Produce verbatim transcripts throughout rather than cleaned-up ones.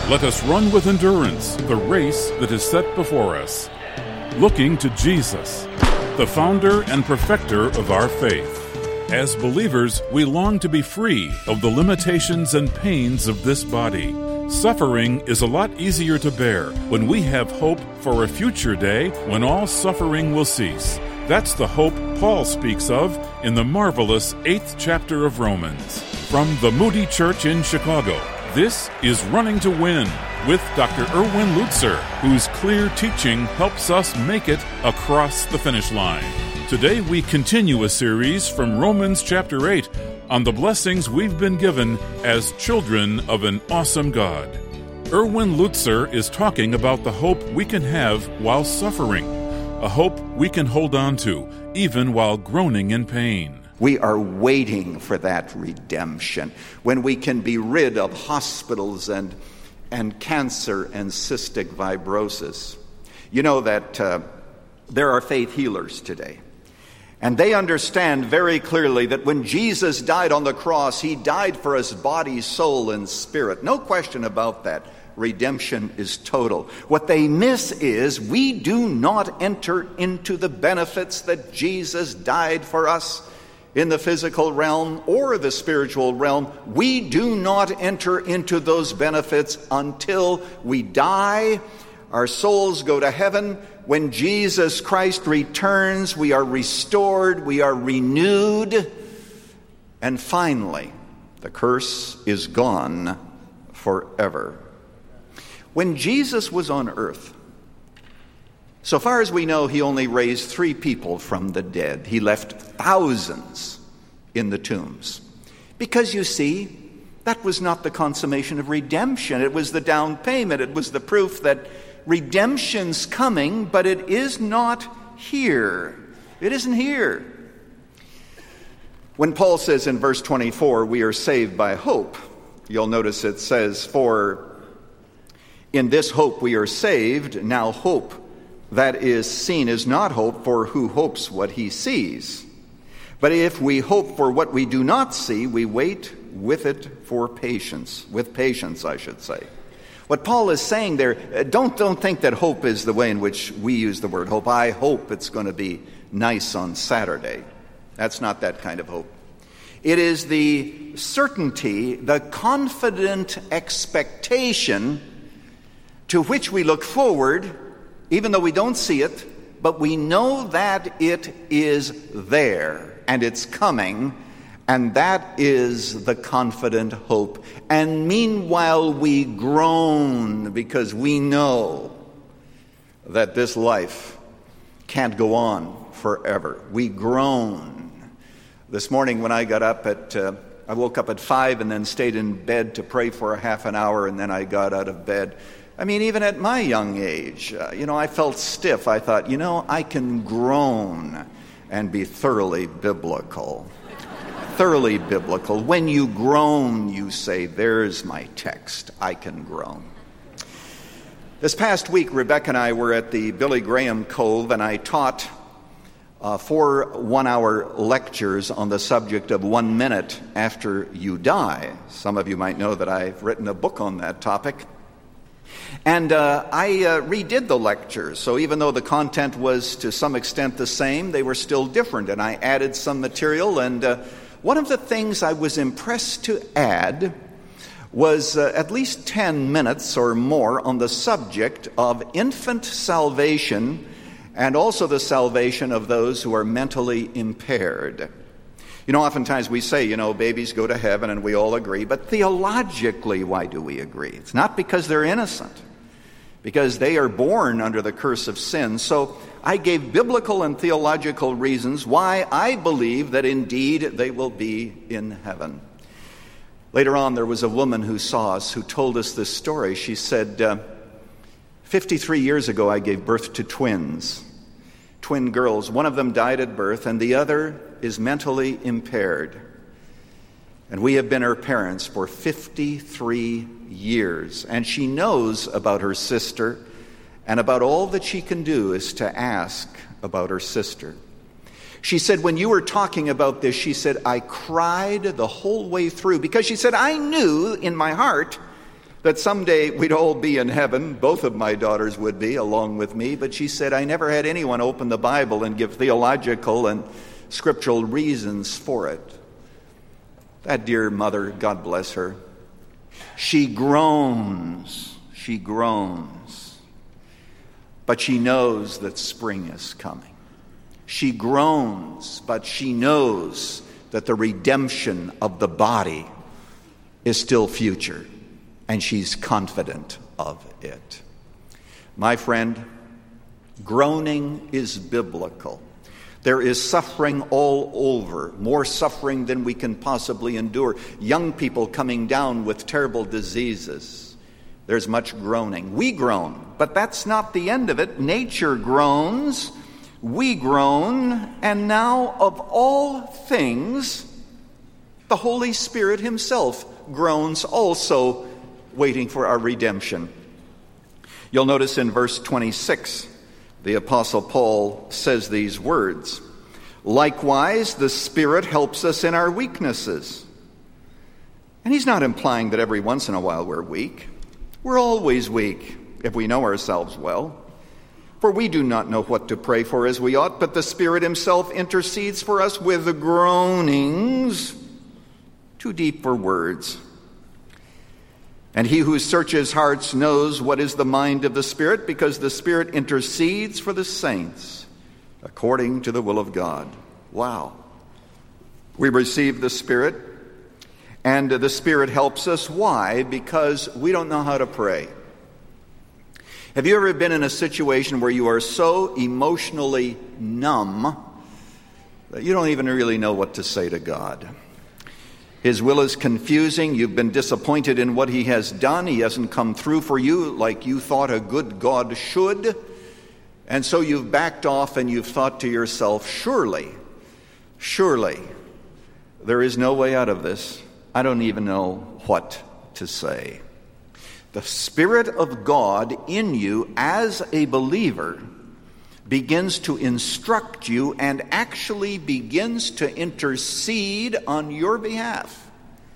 Let us run with endurance the race that is set before us, looking to Jesus, the founder and perfecter of our faith. As believers, we long to be free of the limitations and pains of this body. Suffering is a lot easier to bear when we have hope for a future day when all suffering will cease. That's the hope Paul speaks of in the marvelous eighth chapter of Romans. From the Moody Church in Chicago, this is Running to Win with Doctor Erwin Lutzer, whose clear teaching helps us make it across the finish line. Today we continue a series from Romans chapter eight on the blessings we've been given as children of an awesome God. Erwin Lutzer is talking about the hope we can have while suffering, a hope we can hold on to even while groaning in pain. We are waiting for that redemption, when we can be rid of hospitals and, and cancer and cystic fibrosis. You know that uh, there are faith healers today. And they understand very clearly that when Jesus died on the cross, he died for us body, soul, and spirit. No question about that. Redemption is total. What they miss is we do not enter into the benefits that Jesus died for us in the physical realm or the spiritual realm. We do not enter into those benefits until we die. Our souls go to heaven. When Jesus Christ returns, we are restored, we are renewed, and finally, the curse is gone forever. When Jesus was on earth, so far as we know, he only raised three people from the dead. He left thousands in the tombs. Because, you see, that was not the consummation of redemption. It was the down payment. It was the proof that redemption's coming, but it is not here. It isn't here. When Paul says in verse twenty-four, we are saved by hope, you'll notice it says, for in this hope we are saved. Now hope that is seen is not hope, for who hopes what he sees? But if we hope for what we do not see, we wait with it for patience, with patience, I should say. What Paul is saying there, don't, don't think that hope is the way in which we use the word hope. I hope it's going to be nice on Saturday. That's not that kind of hope. It is the certainty, the confident expectation to which we look forward, even though we don't see it, but we know that it is there and it's coming. And that is the confident hope. And meanwhile, we groan because we know that this life can't go on forever. We groan. This morning when I got up at, uh, I woke up at five and then stayed in bed to pray for a half an hour, and then I got out of bed. I mean, even at my young age, uh, you know, I felt stiff. I thought, you know, I can groan and be thoroughly biblical. Thoroughly biblical. When you groan, you say, there's my text. I can groan. This past week, Rebecca and I were at the Billy Graham Cove, and I taught uh, four one-hour lectures on the subject of one minute after you die. Some of you might know that I've written a book on that topic. And uh, I uh, redid the lectures, so even though the content was to some extent the same, they were still different, and I added some material. And uh, one of the things I was impressed to add was uh, at least ten minutes or more on the subject of infant salvation and also the salvation of those who are mentally impaired. You know, oftentimes we say, you know, babies go to heaven, and we all agree. But theologically, why do we agree? It's not because they're innocent, because they are born under the curse of sin. So I gave biblical and theological reasons why I believe that indeed they will be in heaven. Later on, there was a woman who saw us who told us this story. She said, uh, fifty-three years ago, I gave birth to twins, twin girls. One of them died at birth, and the other is mentally impaired. And we have been her parents for fifty-three years. And she knows about her sister, and about all that she can do is to ask about her sister. She said, when you were talking about this, she said, I cried the whole way through, because she said, I knew in my heart that someday we'd all be in heaven. Both of my daughters would be, along with me. But she said, I never had anyone open the Bible and give theological and scriptural reasons for it. That dear mother, God bless her, she groans, she groans, but she knows that spring is coming. She groans, but she knows that the redemption of the body is still future, and she's confident of it. My friend, groaning is biblical. There is suffering all over, more suffering than we can possibly endure. Young people coming down with terrible diseases. There's much groaning. We groan, but that's not the end of it. Nature groans, we groan, and now of all things, the Holy Spirit himself groans also, waiting for our redemption. You'll notice in verse twenty-six, the Apostle Paul says these words, likewise, the Spirit helps us in our weaknesses. And he's not implying that every once in a while we're weak. We're always weak if we know ourselves well. For we do not know what to pray for as we ought, but the Spirit himself intercedes for us with groanings too deep for words. And he who searches hearts knows what is the mind of the Spirit, because the Spirit intercedes for the saints according to the will of God. Wow. We receive the Spirit, and the Spirit helps us. Why? Because we don't know how to pray. Have you ever been in a situation where you are so emotionally numb that you don't even really know what to say to God? His will is confusing. You've been disappointed in what he has done. He hasn't come through for you like you thought a good God should. And so you've backed off and you've thought to yourself, surely, surely, there is no way out of this. I don't even know what to say. The Spirit of God in you as a believer begins to instruct you and actually begins to intercede on your behalf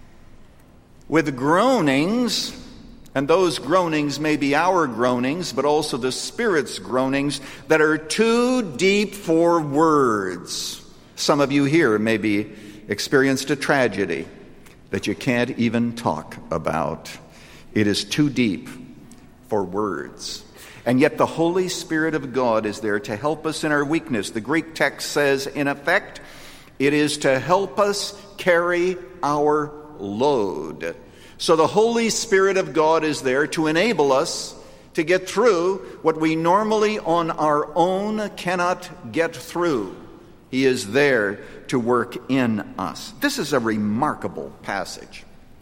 with groanings, and those groanings may be our groanings, but also the Spirit's groanings that are too deep for words. Some of you here maybe experienced a tragedy that you can't even talk about. It is too deep for words. And yet the Holy Spirit of God is there to help us in our weakness. The Greek text says, in effect, it is to help us carry our load. So the Holy Spirit of God is there to enable us to get through what we normally on our own cannot get through. He is there to work in us. This is a remarkable passage.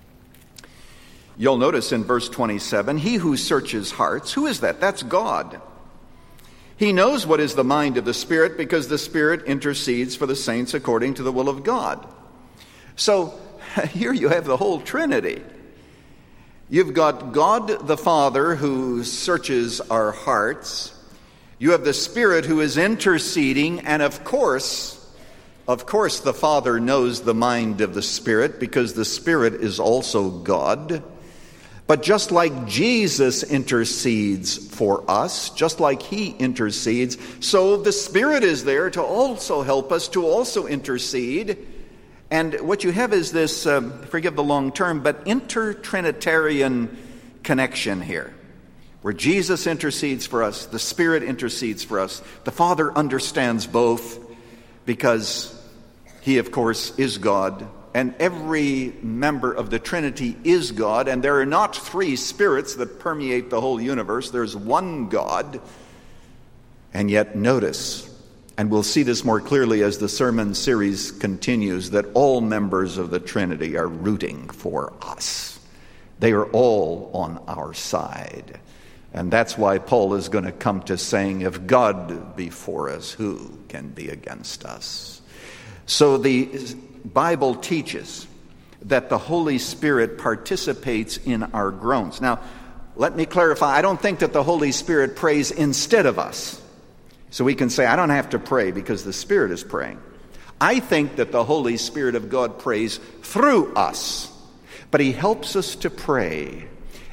You'll notice in verse twenty-seven, he who searches hearts, who is that? That's God. He knows what is the mind of the Spirit, because the Spirit intercedes for the saints according to the will of God. So here you have the whole Trinity. You've got God the Father who searches our hearts. You have the Spirit who is interceding, and of course, of course the Father knows the mind of the Spirit, because the Spirit is also God. But just like Jesus intercedes for us, just like he intercedes, so the Spirit is there to also help us, to also intercede. And what you have is this, uh, forgive the long term, but inter-Trinitarian connection here, where Jesus intercedes for us, the Spirit intercedes for us. The Father understands both, because he, of course, is God. And every member of the Trinity is God, and there are not three spirits that permeate the whole universe. There's one God. And yet notice, and we'll see this more clearly as the sermon series continues, that all members of the Trinity are rooting for us. They are all on our side. And that's why Paul is going to come to saying, if God be for us, who can be against us? So the Bible teaches that the Holy Spirit participates in our groans. Now, let me clarify. I don't think that the Holy Spirit prays instead of us. So we can say, I don't have to pray because the Spirit is praying. I think that the Holy Spirit of God prays through us. But he helps us to pray.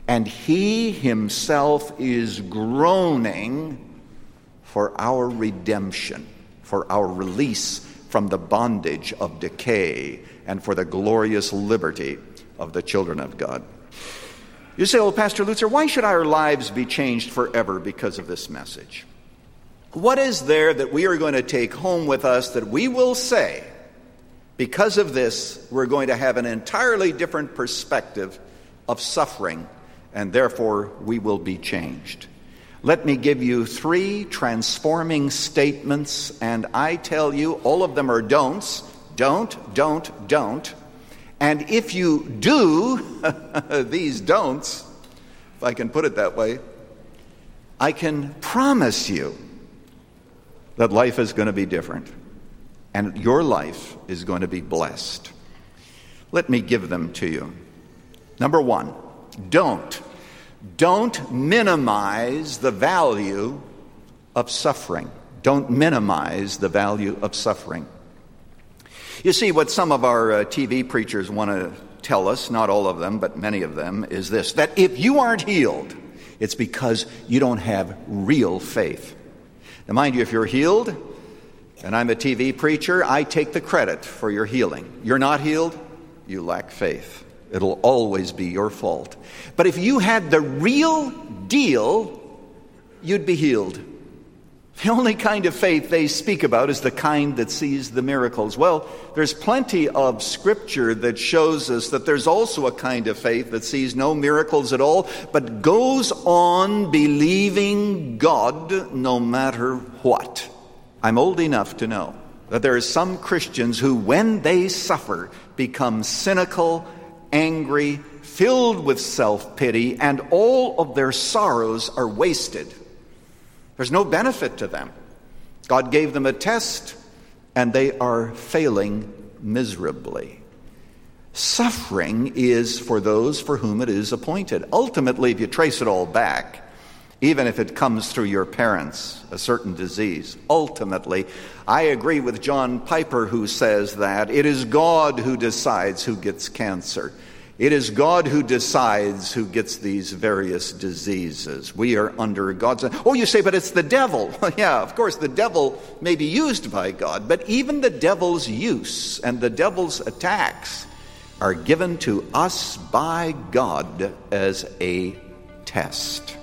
and he himself is groaning for our redemption, for our release from the bondage of decay, and for the glorious liberty of the children of God. You say, well, Pastor Lutzer, why should our lives be changed forever because of this message? What is there that we are going to take home with us that we will say, because of this, we're going to have an entirely different perspective of suffering, and therefore we will be changed? Let me give you three transforming statements, and I tell you, all of them are don'ts. Don't, don't, don't. And if you do these don'ts, if I can put it that way, I can promise you that life is going to be different, and your life is going to be blessed. Let me give them to you. Number one, don't. Don't minimize the value of suffering. Don't minimize the value of suffering. You see, what some of our uh, T V preachers want to tell us, not all of them, but many of them, is this, that if you aren't healed, it's because you don't have real faith. Now, mind you, if you're healed, and I'm a T V preacher, I take the credit for your healing. You're not healed, you lack faith. It'll always be your fault. But if you had the real deal, you'd be healed. The only kind of faith they speak about is the kind that sees the miracles. Well, there's plenty of scripture that shows us that there's also a kind of faith that sees no miracles at all, but goes on believing God no matter what. I'm old enough to know that there are some Christians who, when they suffer, become cynical, angry, filled with self-pity, and all of their sorrows are wasted. There's no benefit to them. God gave them a test, and they are failing miserably. Suffering is for those for whom it is appointed. Ultimately, if you trace it all back, even if it comes through your parents, a certain disease, ultimately, I agree with John Piper, who says that it is God who decides who gets cancer. It is God who decides who gets these various diseases. We are under God's... Oh, you say, but it's the devil. Yeah, of course, the devil may be used by God, but even the devil's use and the devil's attacks are given to us by God as a test.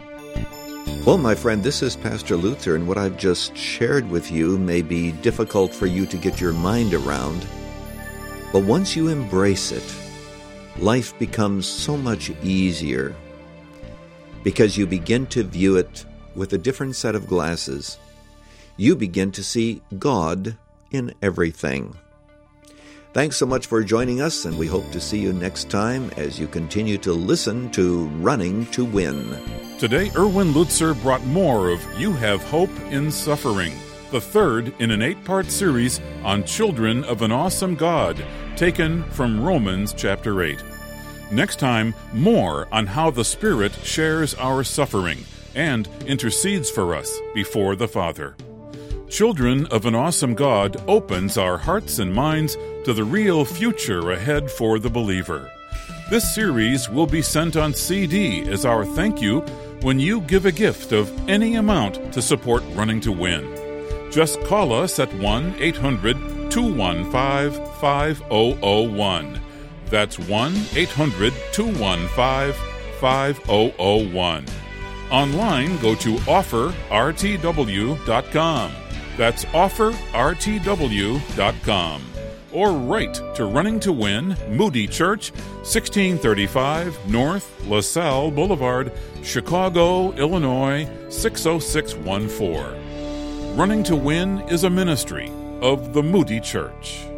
Well, my friend, this is Pastor Lutzer, and what I've just shared with you may be difficult for you to get your mind around, but once you embrace it, life becomes so much easier because you begin to view it with a different set of glasses. You begin to see God in everything. Thanks so much for joining us, and we hope to see you next time as you continue to listen to Running to Win. Today, Erwin Lutzer brought more of You Have Hope in Suffering, the third in an eight-part series on Children of an Awesome God, taken from Romans chapter eight. Next time, more on how the Spirit shares our suffering and intercedes for us before the Father. Children of an Awesome God opens our hearts and minds to the real future ahead for the believer. This series will be sent on C D as our thank you when you give a gift of any amount to support Running to Win. Just call us at one eight hundred two one five five zero zero one. That's one eight hundred two one five five zero zero one. Online, go to offer r t w dot com. That's offer r t w dot com. Or write to Running to Win, Moody Church, sixteen thirty-five North LaSalle Boulevard, Chicago, Illinois, six oh six one four. Running to Win is a ministry of the Moody Church.